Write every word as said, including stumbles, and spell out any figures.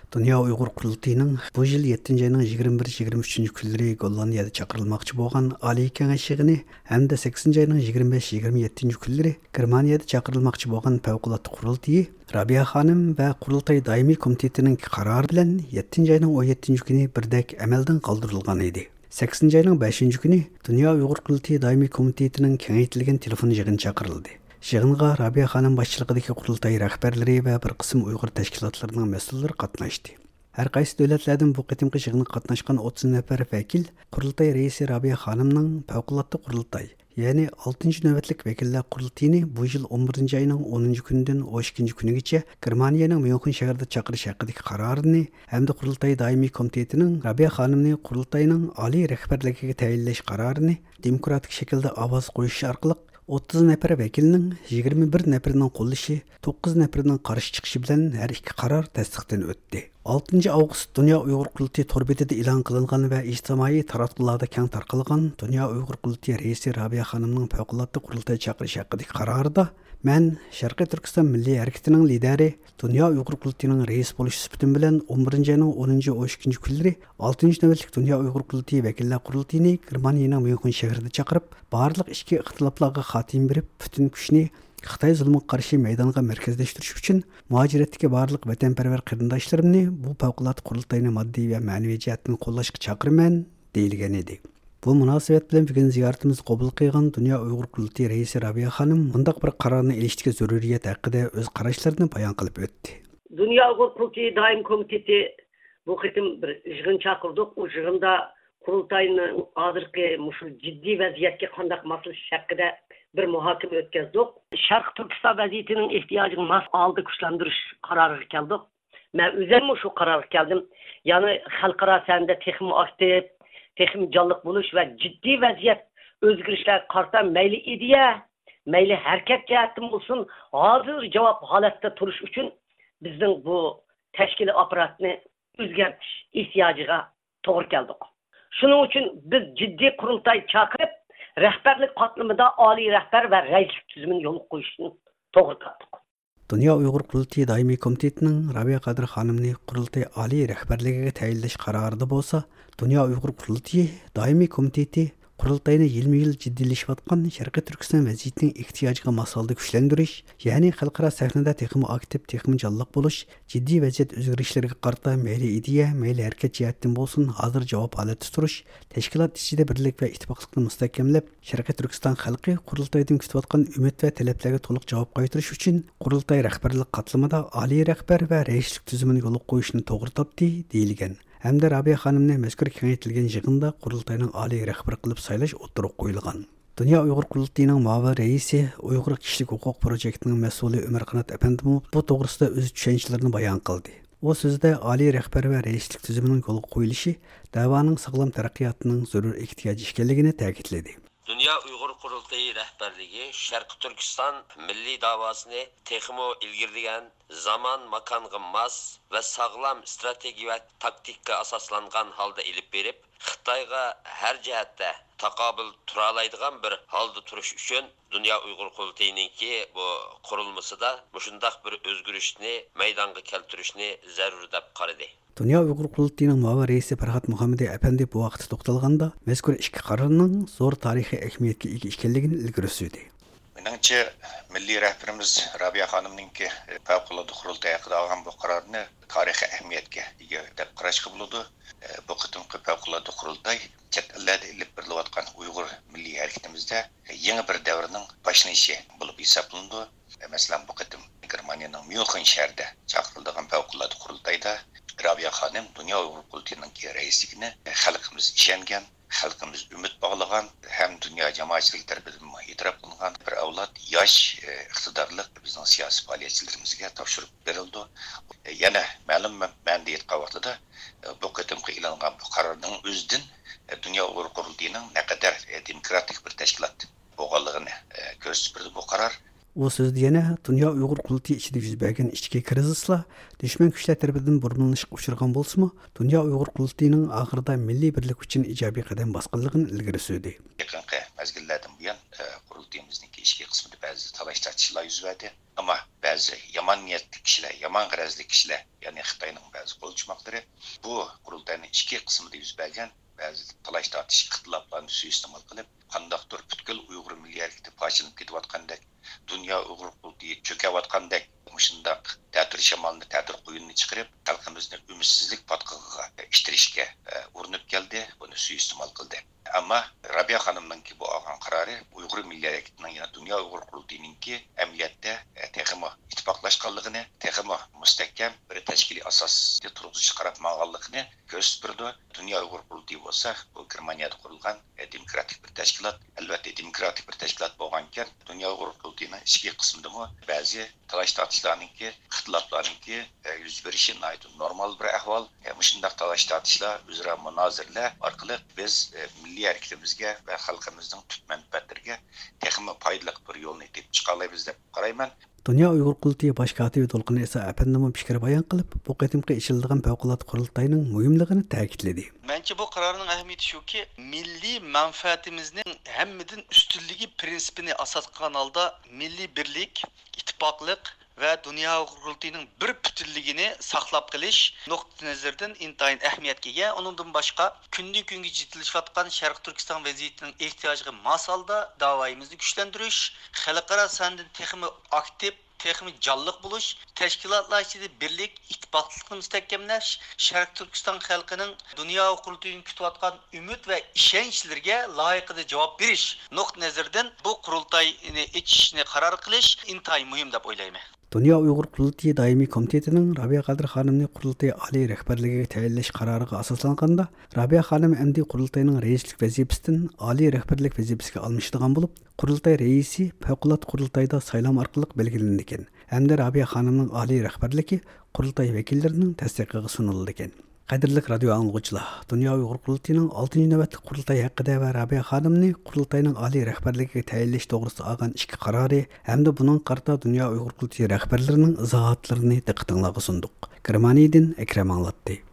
Dünya Uyghur Qurultayının bu yıl yettinchi ayının yigirma bir yigirma uchinchi kunlari Gollandiyada chaqirılmoqchi bo'lgan Oliy Kengash yig'ini hamda sakkizinchi ayının yigirma besh yigirma yettinchi kunlari Germaniyada chaqirılmoqchi bo'lgan favqulodda qurultayı Rabia xonim va Qurultay doimiy komitetining qarori bilan yettinchi ayının o'n yettinchi kuni birdek amaldan qoldirilgan edi. sakkizinchi ayının beshinchi kuni Dünya Uyghur Qurultayı doimiy komitetining kengaytirilgan telefon yig'ini chaqirildi. Yig'inga Rabia xonim boshchiligidagi qurultay rahbarlari va bir qism Uyg'ur tashkilotlarining mas'ullari qatnashdi. Har qaysi davlatlardan bu qitimqi yig'inga qatnashgan o'ttiz nafar vakil qurultay raisi Rabia xonimning favqulodda qurultay, ya'ni oltinchi navbatlik vakillar qurultayini bu yil o'n birinchi ayning o'ninchi kunidan o'n ikkinchi kunigacha Germaniyaning Myunxen shahrida chaqirish haqidagi qarorini hamda qurultay doimiy komitetining Rabia xonimni qurultayning oliy rahbarligiga tayinlash qarorini demokratik shaklda ovoz qo'yish orqali o'ttiz nafar vakilning yigirma bir nafarining qo'llashi, to'qqiz nafarining qarshi chiqishi bilan har ikki qaror tasdiqdan o'tdi. oltinchi avgust Dünya Uyghur Qurultayı tor betida e'lon qilingan va ijtimoiy taratqularda keng tarqalgan Dünya Uyghur Qurultayı raisi Rabia xonimning favqulodda qurultay chaqirish haqidagi qarorida men Sharqiy Turkiston milliy harakatining lideri Dünya Uyghur Qurultayıning rais bo'lish sifatim bilan o'n birinchi ayning o'ninchi o'n ikkinchi kunlari oltinchi navbatlik Dünya Uyghur Qurultayı vakillar qurultayini Germaniyaning Myunxen shahrida chaqirib, barliq ichki ixtiloflarga xotim berib, butun kuchni Xitoy zulmiga qarshi maydonga markazlashtirish uchun muhojiratdagi barliq vatanparvar qarindoshlarimni bu favqulodda qurultayni moddiy va ma'naviy jihatdan qo'llashga chaqiraman deyilgan edi. Bu munosabat bilan bugun ziyoratimizni qabul qilgan Dünya Uyghur Qurultayı raisi Rabia xonim bunday bir qarorni ilishtirishga zaruriyat haqida o'z qarashlarini bayon qilib o'tdi. Dünya Uyghur Qurultayı daim komiteti bu qitim bir yig'in chaqirdik. O yig'inda qurultayning hozirgi mushu jiddiy vaziyatga qanday moslashish haqida bir muhokama o'tkazdik. Sharq Turkiston vaziyatining ehtiyojini mas oldi kuchlantirish qaroriga keldik. Men o'zim shu qarorga keldim. Ya'ni xalqaro sahada texnik aktiv, texnik jonliq bo'lish va jiddiy vaziyat o'zgarishlar qarta mayli ideya, mayli harakat jihatdan bo'lsin, hozir javob holatda turish uchun bizning bu tashkiliy apparatni o'zgartirish ehtiyojiga to'g'ri keldik. Shuning uchun biz jiddiy qurultay chaqirib, rahbarlik qatlamida oliy rahbar va raislik tizimini yo'l qo'yishni to'g'ri topdik. Dünya Uyghur Qurultayı doimiy komitetining Rabia Qadir xonimni qurultay oliy rahbarligiga tayinlash qarorida bo'lsa, Dünya Uyghur Qurultayı doimiy komiteti qurultayni yilma-yil jiddiylashayotgan Sharqiy Turkiston vaziyatining ehtiyojiga mos holda kuchlantirish, ya'ni xalqaro sahnada texnik aktiv, texnik jonliq bo'lish, jiddiy vaziyat o'zgarishlariga qarta mayli ideya, mayli harakat jihatdan bo'lsin, hozir javob holatda turish, tashkilot ichida birlik va ittifoqlikni mustahkamlab, Sharqiy Turkiston xalqi qurultaydan kutayotgan umid va talablarga to'liq javob qaytarish uchun qurultay rahbarlik qatlamida oliy rahbar va raislik tizimini yo'l qo'yishni to'g'ri topdi deyilgan. Hamda Rabia xonimni mazkur kengaytirilgan yig'inda qurultayning oliy rahbar qilib saylash o'tirib qo'yilgan. Dünya Uyghur Qurultayıning muavin raisi, Uyg'ur kishilik huquq projektining mas'uli Umar Qanat apandimi bu to'g'risida o'z tushunchalarini bayon qildi. U so'zida oliy rahbar va raislik tizimining yo'lga qo'yilishi da'voning sog'lom taraqqiyotining zarur ehtiyoji ekanligini ta'kidladi. Dünya Uyghur Qurultayı rəhbərliyi Şərqi Türkistan milli davasını texmo ilgirdigan zaman makanğa mas və sağlam strateji və taktikka asaslanğan halda ilib berib, Xitayğa hər cəhətdə taqabül turalaydigan bir halda turuş üçün Dünya Uyghur Qurultayı'nınki bu qurulmasıda muşundaq bir özgürüşni meydanga keltirishni zarur deb qaradı. Dünya Uyghur Qurultayı'nın muavin raisi Farhat Muhammadi Efendi bu vaqtda to'xtalganda mazkur ikki qarorning zo'r tarixiy ahamiyatga ega ekanligini ilgari surdi. Meningcha milliy rahbarimiz Rabia xonimningki favqulodda qurultay haqida olgan bu qarorni tarixiy ahamiyatga ega deb qarashga bo'ladi. Bu qitimqi favqulodda qurultay chet ellarda ilib berilayotgan Uyg'ur milliy harakatimizda yangi bir davrning boshlanishi bo'lib hisoblanadi. Masalan, bu qitim Germaniyaning Myunxen shahrida chaqirilgan favqulodda qurultayda Rabia xonim Dünya Uyghur Qurultayı'nın raisligini xalqimiz ishongan, xalqimiz umid bog'lagan, ham dunyo jamoatchilik tarafidan e'tirof qilingan bir avlod yosh iqtidorli bizning siyosiy faoliyatchilarimizga topshirib berildi. Yana ma'lum ma'noda aytgan vaqtida bu qitimqi e'lonlangan bu qarorning o'zidan Dünya Uyghur Qurultayı'nın naqadar demokratik bir tashkilot bo'lganligini ko'rsatib berdi bu qaror. U so'zda yana dunyo Uyg'ur qurultiyi ichida yuz bergan ichki krizislar dushman kuchlar tarafidan burmalanishga uchragan bo'lsa-mu, dunyo Uyg'ur qurultiyining oxirida milliy birlik uchun ijobiy qadam bosganligini ilgari surdi. Yaqinqi mezgillardan buyon qurultiyimizning ichki qismida ba'zi talash tortishishlar yuz berdi. Ama ba'zi yomon niyatli kishilar, yomon g'arazli kishilar, ya'ni Xitoyning ba'zi qo'lchimoqlari bu qurultayning ichki qismida yuz bergan ba'zi talash tortish ixtiloflarni suiiste'mol qilib, qandaqdir butkul Uyg'ur milliy harakati parchalanib ketayotgandek, dunyo Uyg'ur qurultiyi cho'kayotgandek, shundaq ta'tir shamolni, ta'tir quyunni chiqarib, xalqimizni umidsizlik patqig'iga ishtirishga urinib keldi, buni suiiste'mol qildi. Ama Rabia xonimninki bu olgan qarori Uyg'ur milliy harakatining yana dunyo Uyg'ur qurultiyiningki amaliyotda texmo ittifoqlashganligini, texmo mustahkam bir tashkiliy asosga turg'izish qarab ma'lumotligini ko'rsatib turdi. Dunyo Uyg'ur qurultiyi bo'lsa, bu Germaniyada qurilgan demokratik bir tashkilot, albatta demokratik bir tashkilot bo'lgankan, dunyo Uyg'ur qurultiyining ichki qismidami ba'zi talash tortishlarningki, ixtiloflarningki yuz berishi normal bir ahvol. Shundaq talash tortishlar, o'zaro munozirlar orqali biz milliy harakatimizga va xalqimizning tub manfaatlariga texmo foydali bir yo'lni tepib chiqa olamiz deb qarayman. Dunyo Uyg'ur qurultiyi bosh kotibi To'lqin Isa apandimi fikr bayon qilib, bu qatimqi ishildigan favqulodda qurultayning muhimligini ta'kidladi. Menimcha bu qarorning ahamiyati shuki, milliy manfaatimizning hammadan ustunligi prinsipini asos qilgan holda milliy birlik, ittifoqlik ve Dünya Qurultiyining bir bütünligini saqlab qilish nuqtai nazardan intayin ahamiyatga ega. Onundan başqa kundan kunga jiddiylashayotgan Sharq Turkiston vaziyatining ehtiyojiga mos holda da'voyimizni kuchlantirish, xalqaro sandan texmi aktiv, texmi jonliq bo'lish, tashkilotlar ichida birlik, ittifoqlikni mustahkamlash, Sharq Turkiston xalqining Dünya Qurultiyining kutayotgan umid va ishonchlarga loyiqida javob berish nuqtai nazardan bu qurultayni ichishni qaror qilish intayin muhim deb o'ylayman. Dünya Uyg'ur qurultiyi doimiy komitetining Rabia Qadir xonimni qurultiy oliy rahbarligiga tayinlash qaroriga asoslanganda, Rabia xonim endi qurultayning raislik vazifasidan oliy rahbarlik vazifasiga almashadigan bo'lib, qurultay raisi favqulodda qurultayda saylam orqali belgilanadi ekan. Hamda Rabia xonimning oliy rahbarligi qurultay vakillarining tasdiqiga sunildi ekan. Qadirlik radio anglag'uchilar, Dünya Uyg'ur qurultiyining oltinchi navbatlik qurultay haqida va Rabia xonimni qurultayning oliy rahbarligiga tayinlash to'g'risida olgan ikki qarori hamda buning qarta Dünya Uyg'ur qurultiyi rahbarlarining izohatlarini diqqatingizga sunduq. Germaniyadan Akram anglatdi.